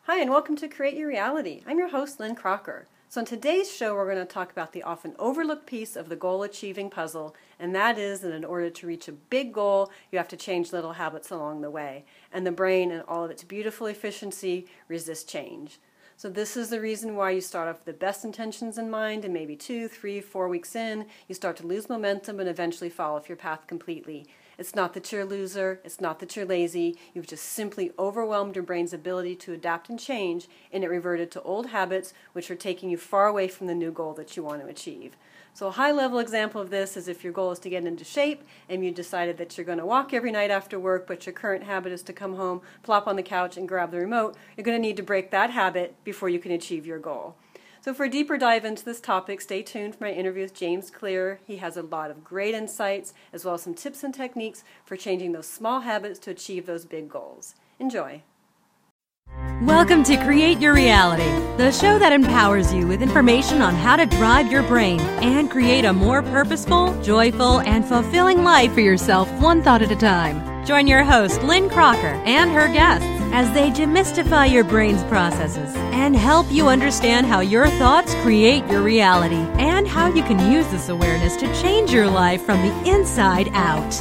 Hi, and welcome to Create Your Reality. I'm your host, Lynn Crocker. So in today's show, we're going to talk about the often overlooked piece of the goal-achieving puzzle, and that is that in order to reach a big goal, you have to change little habits along the way. And the brain, and all of its beautiful efficiency, resists change. So this is the reason why you start off with the best intentions in mind, and maybe 2, 3, 4 weeks in, you start to lose momentum and eventually fall off your path completely. It's not that you're a loser, it's not that you're lazy, you've just simply overwhelmed your brain's ability to adapt and change, and it reverted to old habits which are taking you far away from the new goal that you want to achieve. So a high-level example of this is if your goal is to get into shape and you decided that you're going to walk every night after work, but your current habit is to come home, plop on the couch, and grab the remote, you're going to need to break that habit before you can achieve your goal. So for a deeper dive into this topic, stay tuned for my interview with James Clear. He has a lot of great insights, as well as some tips and techniques for changing those small habits to achieve those big goals. Enjoy. Welcome to Create Your Reality, the show that empowers you with information on how to drive your brain and create a more purposeful, joyful, and fulfilling life for yourself one thought at a time. Join your host, Lynn Crocker, and her guests as they demystify your brain's processes and help you understand how your thoughts create your reality and how you can use this awareness to change your life from the inside out.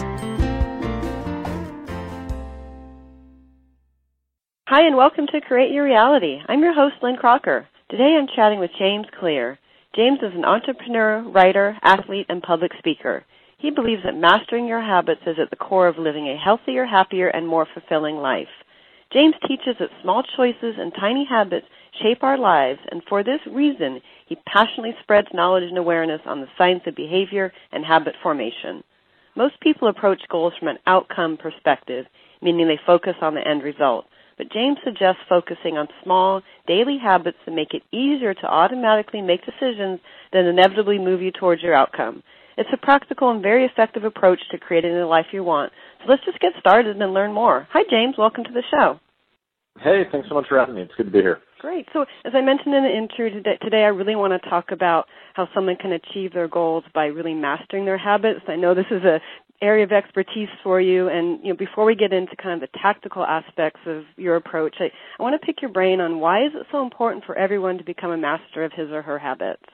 Hi, and welcome to Create Your Reality. I'm your host, Lynn Crocker. Today I'm chatting with James Clear. James is an entrepreneur, writer, athlete, and public speaker. He believes that mastering your habits is at the core of living a healthier, happier, and more fulfilling life. James teaches that small choices and tiny habits shape our lives, and for this reason, he passionately spreads knowledge and awareness on the science of behavior and habit formation. Most people approach goals from an outcome perspective, meaning they focus on the end result. But James suggests focusing on small, daily habits that make it easier to automatically make decisions that inevitably move you towards your outcome. It's a practical and very effective approach to creating the life you want. So let's just get started and learn more. Hi, James. Welcome to the show. Hey, thanks so much for having me. It's good to be here. Great. So as I mentioned in the intro today, I really want to talk about how someone can achieve their goals by really mastering their habits. I know this is an area of expertise for you, and before we get into kind of the tactical aspects of your approach, I want to pick your brain on why is it so important for everyone to become a master of his or her habits?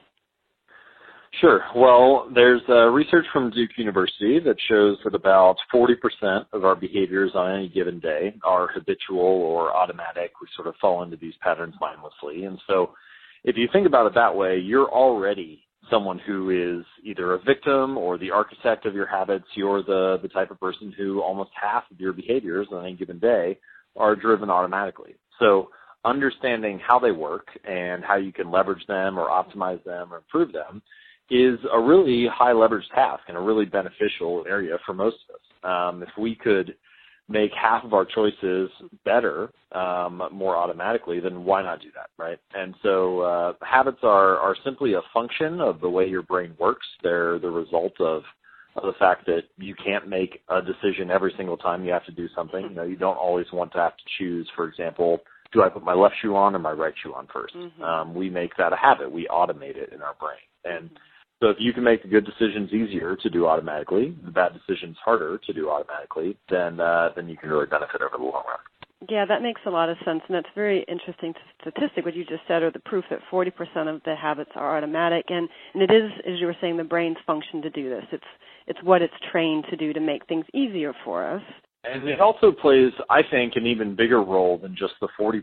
Sure. Well, there's research from Duke University that shows that about 40% of our behaviors on any given day are habitual or automatic. We sort of fall into these patterns mindlessly. And so if you think about it that way, you're already someone who is either a victim or the architect of your habits. You're the type of person who almost half of your behaviors on any given day are driven automatically. So understanding how they work and how you can leverage them or optimize them or improve them is a really high leverage task and a really beneficial area for most of us. If we could make half of our choices better, more automatically, then why not do that, right? And so habits are simply a function of the way your brain works. They're the result of the fact that you can't make a decision every single time you have to do something. You don't always want to have to choose, for example, do I put my left shoe on or my right shoe on first? Mm-hmm. We make that a habit. We automate it in our brain. And so if you can make the good decisions easier to do automatically, the bad decisions harder to do automatically, then you can really benefit over the long run. Yeah, that makes a lot of sense, and that's a very interesting statistic, what you just said, or the proof that 40% of the habits are automatic, and it is, as you were saying, the brain's function to do this. It's what it's trained to do to make things easier for us. And it also plays, I think, an even bigger role than just the 40%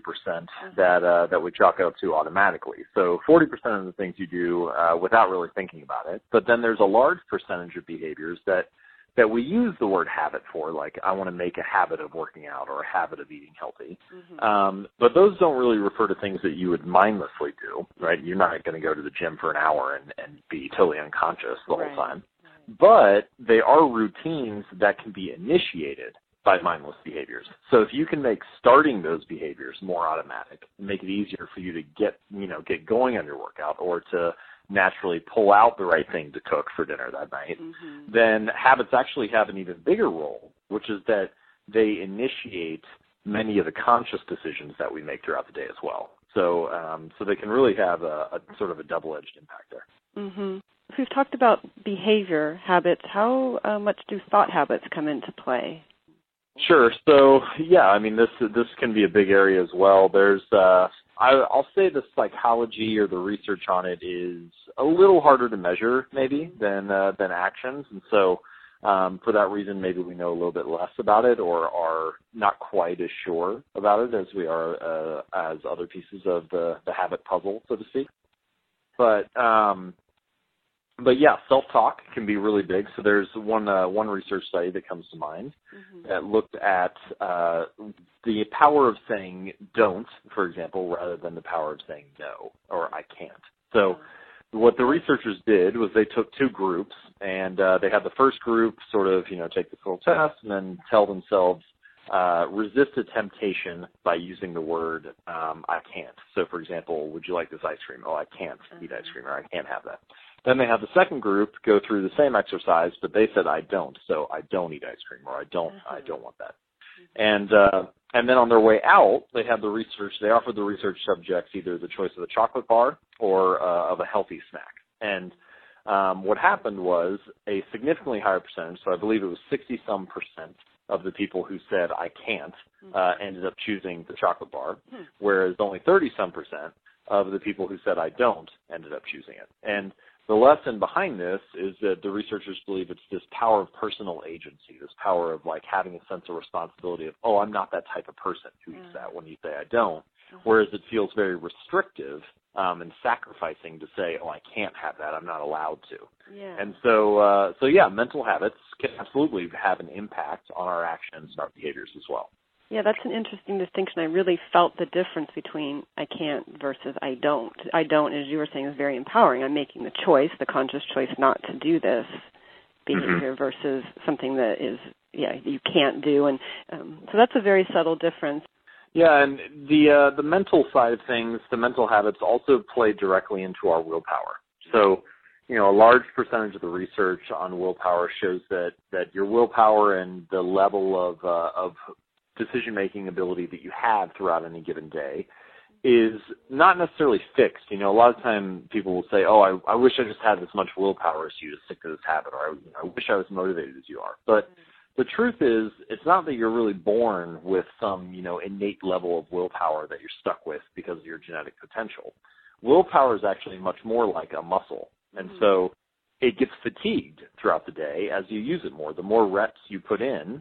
that we chalk out to automatically. So 40% of the things you do without really thinking about it. But then there's a large percentage of behaviors that we use the word habit for, like I want to make a habit of working out or a habit of eating healthy. Mm-hmm. But those don't really refer to things that you would mindlessly do, right? You're not going to go to the gym for an hour and be totally unconscious the whole time. But they are routines that can be initiated by mindless behaviors. So if you can make starting those behaviors more automatic, make it easier for you to get going on your workout or to naturally pull out the right thing to cook for dinner that night, then habits actually have an even bigger role, which is that they initiate many of the conscious decisions that we make throughout the day as well. So they can really have a sort of a double-edged impact there. Mm-hmm. So we've talked about behavior habits. How much do thought habits come into play? Sure. So, yeah, I mean, this can be a big area as well. There's, I'll say the psychology or the research on it is a little harder to measure, maybe, than actions, and so for that reason, maybe we know a little bit less about it, or are not quite as sure about it as we are as other pieces of the habit puzzle, so to speak. But yeah, self-talk can be really big. So there's one research study that comes to mind that looked at the power of saying don't, for example, rather than the power of saying no or I can't. So what the researchers did was they took two groups, and they had the first group sort of, take this little test and then tell themselves, resist a temptation by using the word I can't. So, for example, would you like this ice cream? Oh, I can't eat ice cream, or I can't have that. Then they have the second group go through the same exercise, but they said I don't, so I don't eat ice cream, or I don't want that. And then on their way out, they offered the research subjects either the choice of a chocolate bar or of a healthy snack. And what happened was a significantly higher percentage, so I believe it was 60-some% of the people who said I can't ended up choosing the chocolate bar, whereas only 30-some% of the people who said I don't ended up choosing it. And the lesson behind this is that the researchers believe it's this power of personal agency, this power of having a sense of responsibility of, oh, I'm not that type of person who eats that when you say I don't, whereas it feels very restrictive and sacrificing to say, oh, I can't have that, I'm not allowed to. Yeah. And so yeah, mental habits can absolutely have an impact on our actions and our behaviors as well. Yeah, that's an interesting distinction. I really felt the difference between I can't versus I don't. I don't, as you were saying, is very empowering. I'm making the choice, the conscious choice not to do this behavior versus something that is, you can't do. And so that's a very subtle difference. Yeah, and the mental side of things, the mental habits also play directly into our willpower. So, a large percentage of the research on willpower shows that your willpower and the level of decision-making ability that you have throughout any given day is not necessarily fixed. A lot of time people will say, oh, I wish I just had as much willpower as you to stick to this habit, or I wish I was motivated as you are. But the truth is, it's not that you're really born with some, innate level of willpower that you're stuck with because of your genetic potential. Willpower is actually much more like a muscle. And so it gets fatigued throughout the day as you use it more. The more reps you put in,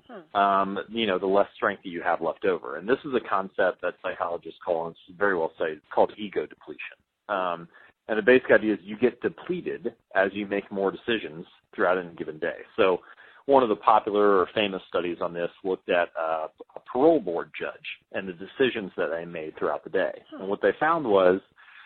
the less strength that you have left over. And this is a concept that psychologists call, and it's very well said, it's called ego depletion. And the basic idea is you get depleted as you make more decisions throughout any given day. So one of the popular or famous studies on this looked at a parole board judge and the decisions that they made throughout the day. And what they found was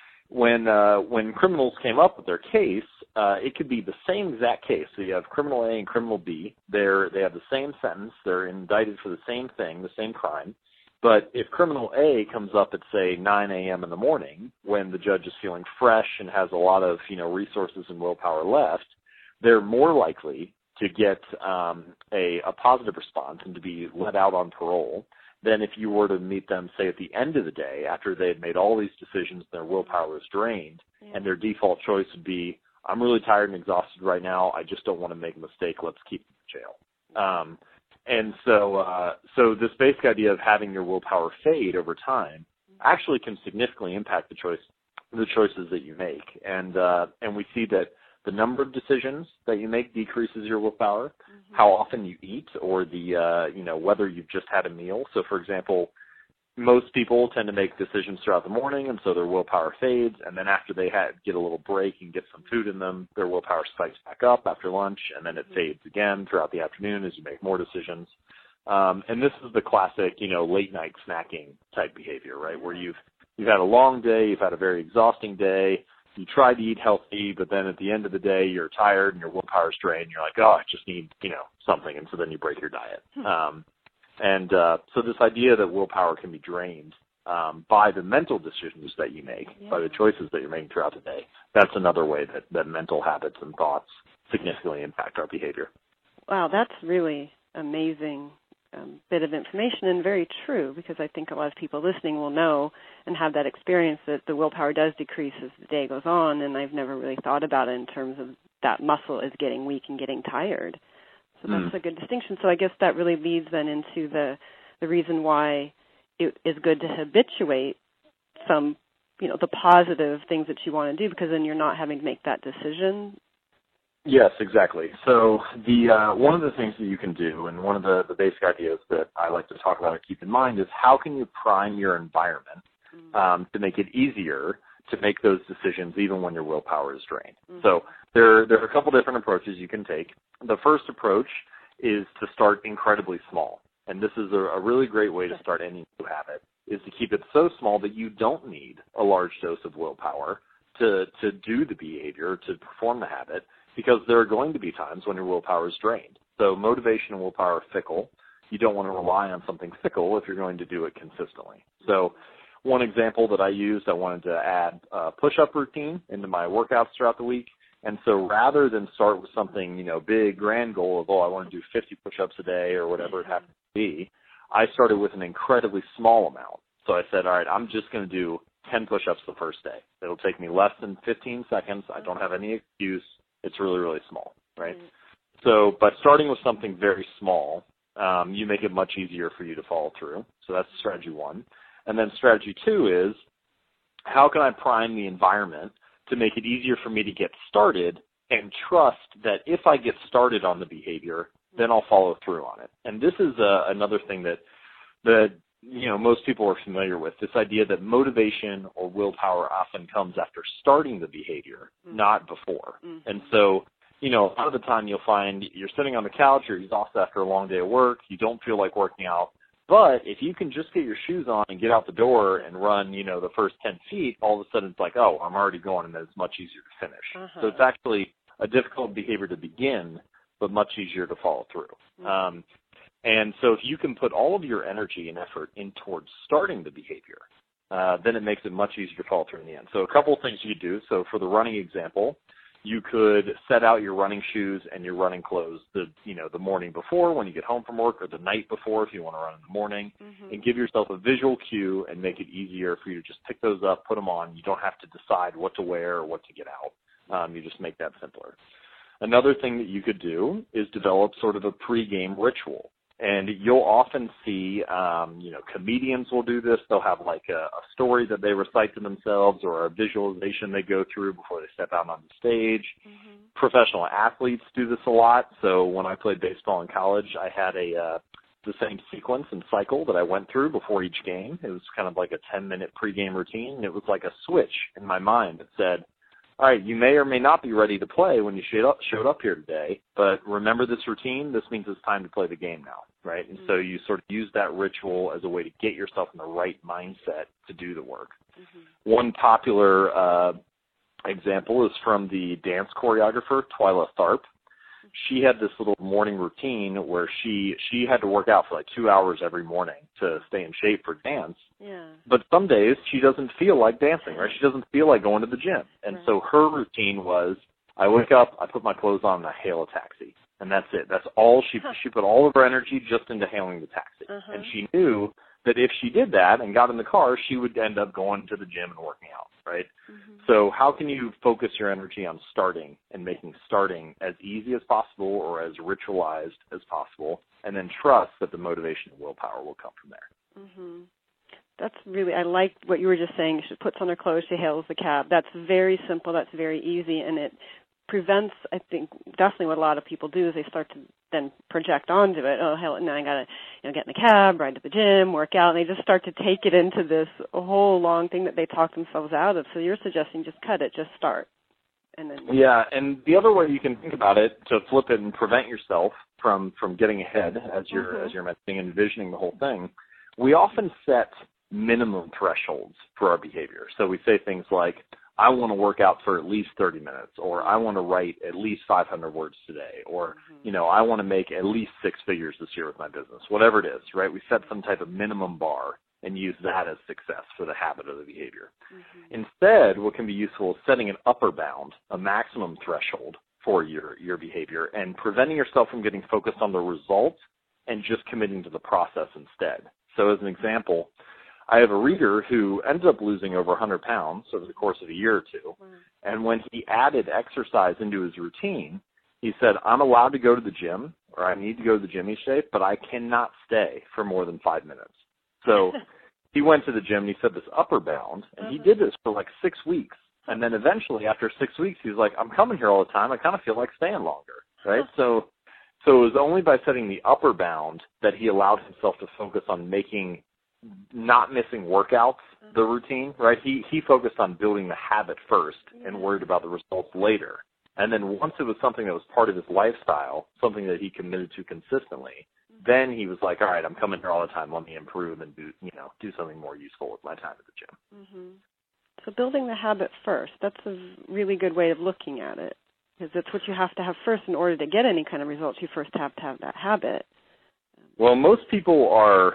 when criminals came up with their case, it could be the same exact case. So you have criminal A and criminal B. They have the same sentence. They're indicted for the same thing, the same crime. But if criminal A comes up at, say, 9 a.m. in the morning, when the judge is feeling fresh and has a lot of, resources and willpower left, they're more likely to get a positive response and to be let out on parole than if you were to meet them, say, at the end of the day after they had made all these decisions and their willpower was drained, and their default choice would be, I'm really tired and exhausted right now. I just don't want to make a mistake. Let's keep them in jail. And so this basic idea of having your willpower fade over time actually can significantly impact the choices that you make. And we see that the number of decisions that you make decreases your willpower, how often you eat, or whether you've just had a meal. So, for example, most people tend to make decisions throughout the morning, and so their willpower fades. And then after they get a little break and get some food in them, their willpower spikes back up after lunch, and then it fades again throughout the afternoon as you make more decisions. And this is the classic, late night snacking type behavior, right? Where you've had a long day, you've had a very exhausting day. You try to eat healthy, but then at the end of the day, you're tired and your willpower's drained. You're like, oh, I just need, something. And so then you break your diet. So this idea that willpower can be drained by the mental decisions that you make, by the choices that you're making throughout the day, that's another way that mental habits and thoughts significantly impact our behavior. Wow, that's really amazing bit of information and very true, because I think a lot of people listening will know and have that experience that the willpower does decrease as the day goes on, and I've never really thought about it in terms of that muscle is getting weak and getting tired. So that's a good distinction. So I guess that really leads then into the reason why it is good to habituate some, the positive things that you want to do, because then you're not having to make that decision. Yes, exactly. So one of the things that you can do, and one of the basic ideas that I like to talk about and keep in mind, is how can you prime your environment to make it easier to make those decisions even when your willpower is drained. Mm-hmm. So there are a couple different approaches you can take. The first approach is to start incredibly small. And this is a really great way to start any new habit, is to keep it so small that you don't need a large dose of willpower to do the behavior, to perform the habit, because there are going to be times when your willpower is drained. So motivation and willpower are fickle. You don't want to rely on something fickle if you're going to do it consistently. So one example that I used, I wanted to add a push-up routine into my workouts throughout the week. And so rather than start with something, big, grand goal of, I want to do 50 push-ups a day or whatever it happens to be, I started with an incredibly small amount. So I said, all right, I'm just going to do 10 push-ups the first day. It'll take me less than 15 seconds. I don't have any excuse. It's really, really small, right? Mm-hmm. So by starting with something very small, you make it much easier for you to follow through. So that's strategy one. And then strategy two is, how can I prime the environment to make it easier for me to get started and trust that if I get started on the behavior, then I'll follow through on it. And this is another thing that most people are familiar with, this idea that motivation or willpower often comes after starting the behavior, not before. Mm-hmm. And so, a lot of the time you'll find you're sitting on the couch, you're exhausted after a long day of work, you don't feel like working out. But if you can just get your shoes on and get out the door and run, the first 10 feet, all of a sudden it's like, I'm already going, and then it's much easier to finish. Uh-huh. So it's actually a difficult behavior to begin, but much easier to follow through. Mm-hmm. And so if you can put all of your energy and effort in towards starting the behavior, then it makes it much easier to follow through in the end. So a couple of things you do. So for the running example, you could set out your running shoes and your running clothes the morning before when you get home from work, or the night before if you want to run in the morning, and give yourself a visual cue and make it easier for you to just pick those up, put them on. You don't have to decide what to wear or what to get out. You just make that simpler. Another thing that you could do is develop sort of a pregame ritual. And you'll often see, comedians will do this. They'll have like a story that they recite to themselves, or a visualization they go through before they step out on the stage. Mm-hmm. Professional athletes do this a lot. So when I played baseball in college, I had the same sequence and cycle that I went through before each game. It was kind of like a 10-minute pregame routine. It was like a switch in my mind that said, all right, you may or may not be ready to play when you showed up here today, but remember this routine. This means it's time to play the game now, right? And so you sort of use that ritual as a way to get yourself in the right mindset to do the work. Mm-hmm. One popular example is from the dance choreographer, Twyla Tharp. She had this little morning routine where she had to work out for like 2 hours every morning to stay in shape for dance. Yeah. But some days she doesn't feel like dancing, right? She doesn't feel like going to the gym. And so her routine was, I wake up, I put my clothes on, and I hail a taxi. And that's it. That's all she put all of her energy just into hailing the taxi. Uh-huh. And she knew that if she did that and got in the car, she would end up going to the gym and working out, right? Mm-hmm. So how can you focus your energy on starting and making starting as easy as possible or as ritualized as possible, and then trust that the motivation and willpower will come from there? Mm-hmm. That's really, I like what you were just saying. She puts on her clothes, she hails the cab. That's very simple, that's very easy, and it prevents, I think, definitely what a lot of people do is they start to then project onto it. Oh, hell, now I got to get in the cab, ride to the gym, work out, and they just start to take it into this whole long thing that they talk themselves out of. So you're suggesting just cut it, just start. And then and the other way you can think about it to flip it and prevent yourself from getting ahead as you're mentioning and envisioning the whole thing, we often set minimum thresholds for our behavior. So we say things like, I want to work out for at least 30 minutes, or I want to write at least 500 words today, or, I want to make at least 6 figures this year with my business, whatever it is, right? We set some type of minimum bar and use that as success for the habit of the behavior. Mm-hmm. Instead, what can be useful is setting an upper bound, a maximum threshold for your behavior, and preventing yourself from getting focused on the results and just committing to the process instead. So as an example, I have a reader who ended up losing over 100 pounds over the course of a year or two. And when he added exercise into his routine, he said, I'm allowed to go to the gym or I need to go to the gym each day, but I cannot stay for more than 5 minutes. So he went to the gym and he set this upper bound, and he did this for like 6 weeks. And then eventually, after 6 weeks, he was like, I'm coming here all the time. I kind of feel like staying longer, right? So it was only by setting the upper bound that he allowed himself to focus on not missing workouts, the routine, right? He focused on building the habit first and worried about the results later. And then once it was something that was part of his lifestyle, something that he committed to consistently, then he was like, all right, I'm coming here all the time. Let me improve and do something more useful with my time at the gym. Mm-hmm. So building the habit first, that's a really good way of looking at it, because that's what you have to have first in order to get any kind of results. You first have to have that habit. Well, most people are,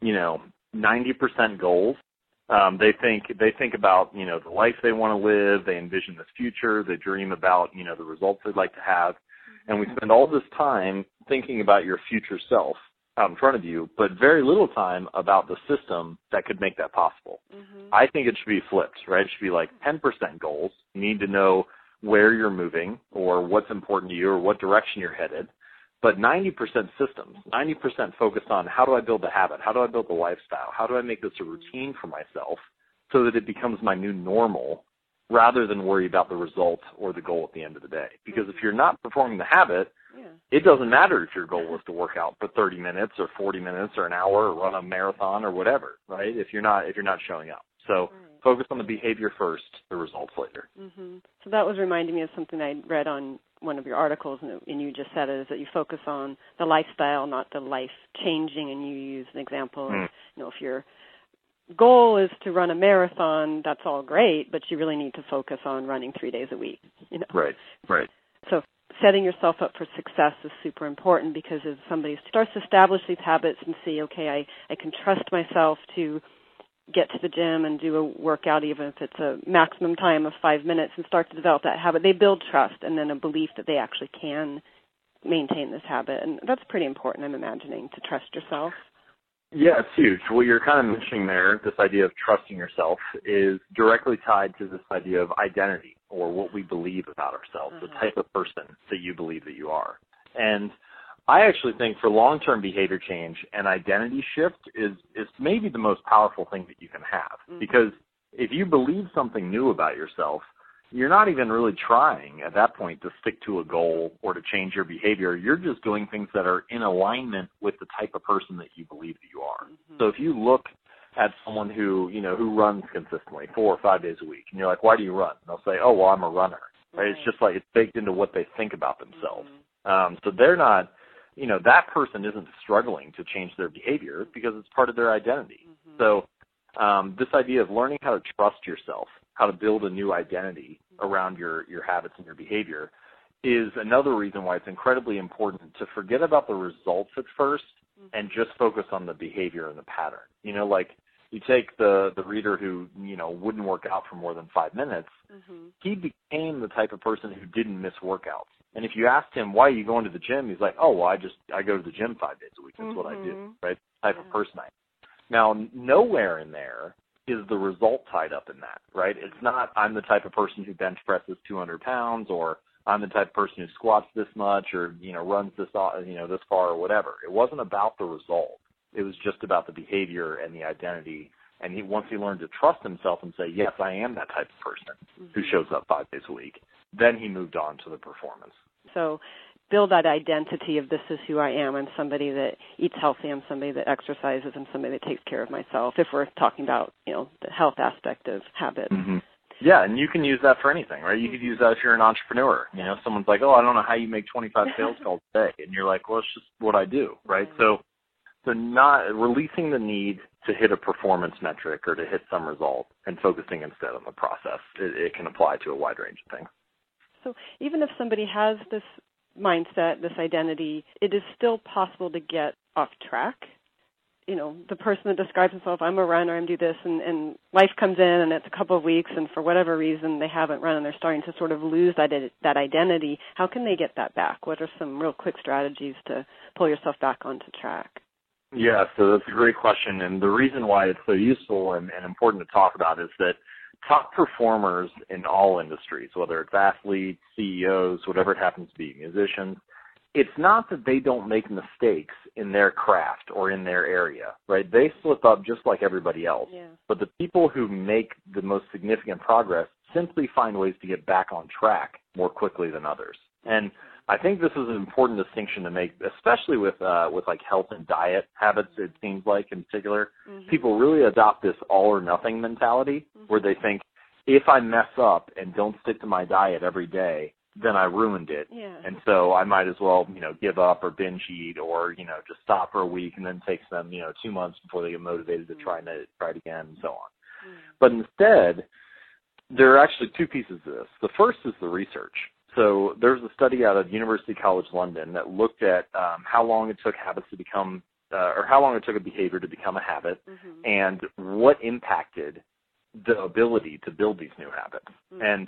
90% goals. They think about, the life they want to live. They envision this future. They dream about, the results they'd like to have. And we spend all this time thinking about your future self out in front of you, but very little time about the system that could make that possible. Mm-hmm. I think it should be flipped, right? It should be like 10% goals. You need to know where you're moving or what's important to you or what direction you're headed. But 90% systems, 90% focused on how do I build the habit? How do I build the lifestyle? How do I make this a routine for myself so that it becomes my new normal rather than worry about the result or the goal at the end of the day? Because if you're not performing the habit, it doesn't matter if your goal is to work out for 30 minutes or 40 minutes or an hour or run a marathon or whatever, right? If you're not showing up. So focus on the behavior first, the results later. Mm-hmm. So that was reminding me of something I read on one of your articles, and you just said it, is that you focus on the lifestyle, not the life changing, and you use an example of, if your goal is to run a marathon, that's all great, but you really need to focus on running 3 days a week. Right. So setting yourself up for success is super important, because as somebody starts to establish these habits and see, okay, I can trust myself to get to the gym and do a workout, even if it's a maximum time of 5 minutes, and start to develop that habit, they build trust and then a belief that they actually can maintain this habit. And that's pretty important, I'm imagining, to trust yourself. Yeah, it's huge. What you're kind of mentioning there, this idea of trusting yourself, is directly tied to this idea of identity, or what we believe about ourselves, the type of person that you believe that you are. And I actually think for long-term behavior change, an identity shift is maybe the most powerful thing that you can have. Because if you believe something new about yourself, you're not even really trying at that point to stick to a goal or to change your behavior. You're just doing things that are in alignment with the type of person that you believe that you are. So if you look at someone who runs consistently 4 or 5 days a week, and you're like, why do you run? And they'll say, oh, well, I'm a runner. Right? It's just like it's baked into what they think about themselves. So they're not, that person isn't struggling to change their behavior because it's part of their identity. So this idea of learning how to trust yourself, how to build a new identity around your habits and your behavior, is another reason why it's incredibly important to forget about the results at first and just focus on the behavior and the pattern. Like you take the reader who, wouldn't work out for more than 5 minutes, he became the type of person who didn't miss workouts. And if you asked him, why are you going to the gym? He's like, oh, well, I go to the gym 5 days a week. That's what I do, right? The type of person I am. Now, nowhere in there is the result tied up in that, right? It's not I'm the type of person who bench presses 200 pounds, or I'm the type of person who squats this much, or, runs this far or whatever. It wasn't about the result. It was just about the behavior and the identity. And once he learned to trust himself and say, yes, I am that type of person who shows up 5 days a week, then he moved on to the performance. So build that identity of this is who I am. I'm somebody that eats healthy. I'm somebody that exercises. I'm somebody that takes care of myself, if we're talking about, the health aspect of habits. Yeah, and you can use that for anything, right? You could use that if you're an entrepreneur. Someone's like, oh, I don't know how you make 25 sales calls a day. And you're like, well, it's just what I do, right? So not releasing the need to hit a performance metric or to hit some result and focusing instead on the process. It can apply to a wide range of things. So even if somebody has this mindset, this identity, it is still possible to get off track. The person that describes himself, I'm a runner, I'm do this, and life comes in and it's a couple of weeks, and for whatever reason they haven't run and they're starting to sort of lose that identity. How can they get that back? What are some real quick strategies to pull yourself back onto track? Yeah, so that's a great question, and the reason why it's so useful and important to talk about is that top performers in all industries, whether it's athletes, CEOs, whatever it happens to be, musicians, it's not that they don't make mistakes in their craft or in their area, right? They slip up just like everybody else. Yeah. But the people who make the most significant progress simply find ways to get back on track more quickly than others. And I think this is an important distinction to make, especially with like health and diet habits, it seems like in particular. Mm-hmm. People really adopt this all or nothing mentality where they think, if I mess up and don't stick to my diet every day, then I ruined it. Yeah. And so I might as well, give up or binge eat or, just stop for a week, and then it takes them, 2 months before they get motivated to try it again and so on. But instead, there are actually two pieces to this. The first is the research. So there's a study out of University College London that looked at how long it took habits to become, or how long it took a behavior to become a habit, and what impacted the ability to build these new habits. And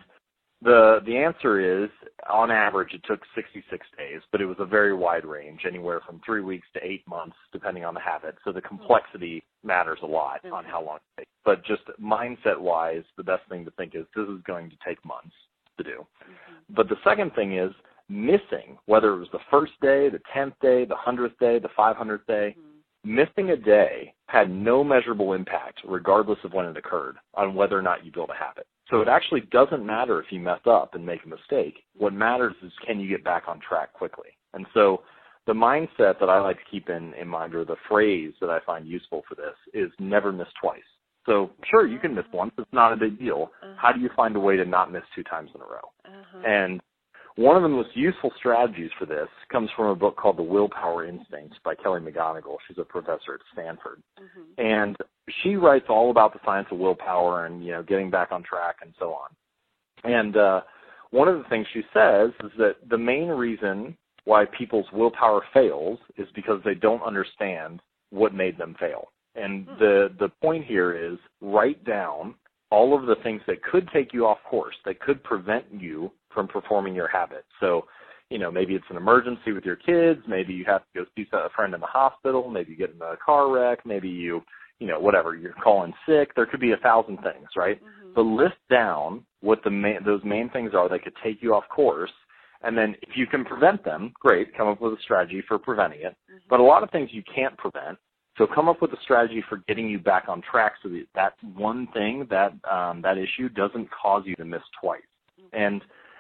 the answer is, on average, it took 66 days, but it was a very wide range, anywhere from 3 weeks to 8 months, depending on the habit. So the complexity matters a lot on how long it takes. But just mindset-wise, the best thing to think is this is going to take months to do. But the second thing is missing, whether it was the first day, the 10th day, the 100th day, the 500th day, missing a day had no measurable impact, regardless of when it occurred, on whether or not you build a habit. So it actually doesn't matter if you mess up and make a mistake. What matters is, can you get back on track quickly? And so the mindset that I like to keep in mind, or the phrase that I find useful for this, is never miss twice. So sure, you can miss once. It's not a big deal. How do you find a way to not miss 2 times in a row? And one of the most useful strategies for this comes from a book called The Willpower Instinct by Kelly McGonigal. She's a professor at Stanford. And she writes all about the science of willpower and, getting back on track and so on. And one of the things she says is that the main reason why people's willpower fails is because they don't understand what made them fail. And the point here is, write down all of the things that could take you off course, that could prevent you from performing your habit. So, maybe it's an emergency with your kids, maybe you have to go see a friend in the hospital, maybe you get in a car wreck, maybe you whatever, you're calling sick. There could be 1,000 things, right? But list down what those main things are that could take you off course, and then if you can prevent them, great, come up with a strategy for preventing it. But a lot of things you can't prevent, so come up with a strategy for getting you back on track so that one thing, that issue doesn't cause you to miss twice. And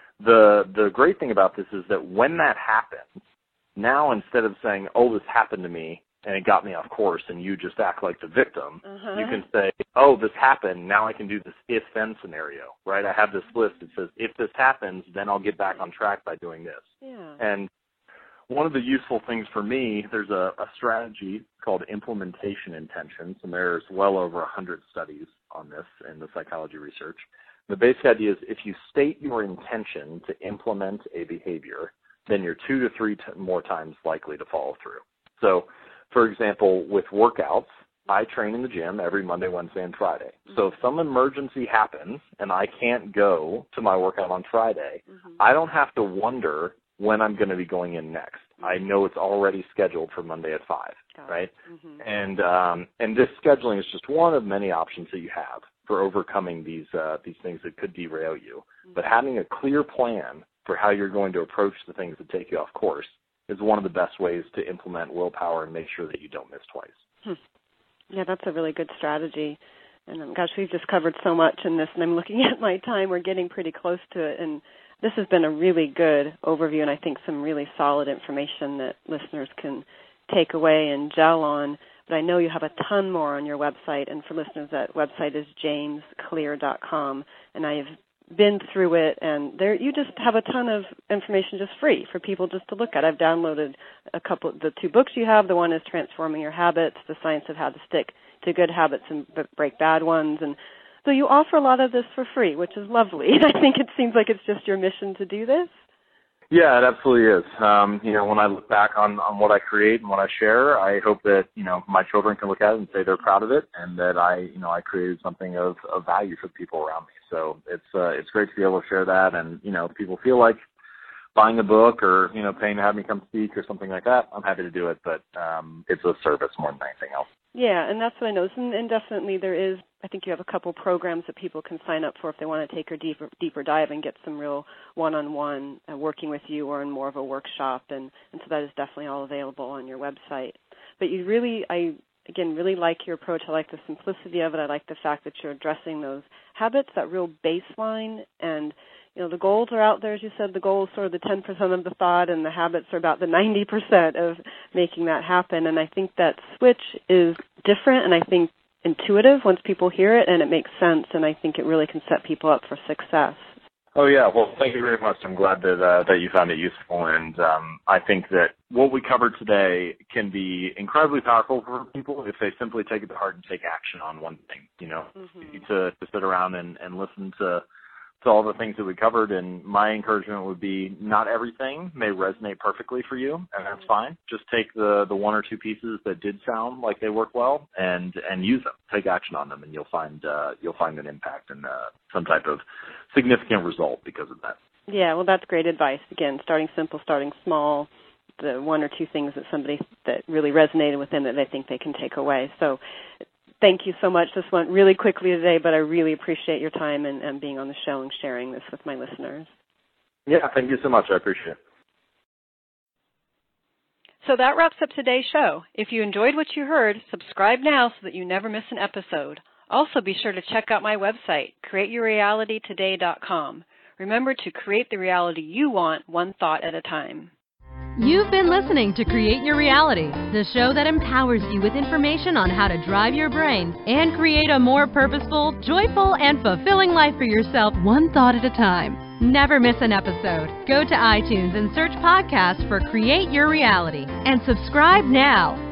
the great thing about this is that when that happens, now instead of saying, oh, this happened to me and it got me off course, and you just act like the victim, you can say, oh, this happened, now I can do this if-then scenario, right? I have this list that says, if this happens, then I'll get back on track by doing this. Yeah. And one of the useful things for me, there's a strategy called implementation intentions, and there's well over 100 studies on this in the psychology research. The basic idea is, if you state your intention to implement a behavior, then you're 2 to 3 more times likely to follow through. So, for example, with workouts, I train in the gym every Monday, Wednesday, and Friday. So if some emergency happens and I can't go to my workout on Friday, I don't have to wonder when I'm going to be going in next. I know it's already scheduled for Monday at 5, right? And this scheduling is just one of many options that you have for overcoming these things that could derail you. But having a clear plan for how you're going to approach the things that take you off course is one of the best ways to implement willpower and make sure that you don't miss twice. Yeah, that's a really good strategy. And gosh, we've just covered so much in this, and I'm looking at my time. We're getting pretty close to it, and this has been a really good overview, and I think some really solid information that listeners can take away and gel on. But I know you have a ton more on your website, and for listeners, that website is jamesclear.com, and I have been through it, and there you just have a ton of information just free for people just to look at. I've downloaded the 2 books you have. The one is Transforming Your Habits, The Science of How to Stick to Good Habits and Break Bad Ones. And so you offer a lot of this for free, which is lovely. And I think it seems like it's just your mission to do this. Yeah, it absolutely is. When I look back on what I create and what I share, I hope that, my children can look at it and say they're proud of it, and that I created something of value for the people around me. So it's great to be able to share that. And, if people feel like buying a book or, paying to have me come speak or something like that, I'm happy to do it. But it's a service more than anything else. Yeah, and that's what I noticed. And definitely there is, I think you have a couple programs that people can sign up for if they want to take a deeper dive and get some real one-on-one working with you or in more of a workshop. And so that is definitely all available on your website. But you really, really like your approach. I like the simplicity of it. I like the fact that you're addressing those habits, that real baseline. And, the goals are out there, as you said. The goal is sort of the 10% of the thought, and the habits are about the 90% of making that happen. And I think that switch is different and I think intuitive once people hear it, and it makes sense, and I think it really can set people up for success. Oh, yeah. Well, thank you very much. I'm glad that you found it useful, and I think that what we covered today can be incredibly powerful for people if they simply take it to heart and take action on one thing. To sit around and listen to all the things that we covered, and my encouragement would be not everything may resonate perfectly for you, and that's fine. Just take the one or two pieces that did sound like they work well and use them. Take action on them, and you'll find an impact and some type of significant result because of that. Yeah, well, that's great advice. Again, starting simple, starting small, the one or two things that really resonated with them that they think they can take away. So thank you so much. This went really quickly today, but I really appreciate your time and being on the show and sharing this with my listeners. Yeah, thank you so much. I appreciate it. So that wraps up today's show. If you enjoyed what you heard, subscribe now so that you never miss an episode. Also, be sure to check out my website, createyourrealitytoday.com. Remember to create the reality you want, one thought at a time. You've been listening to Create Your Reality, the show that empowers you with information on how to drive your brain and create a more purposeful, joyful, and fulfilling life for yourself, one thought at a time. Never miss an episode. Go to iTunes and search podcasts for Create Your Reality and subscribe now.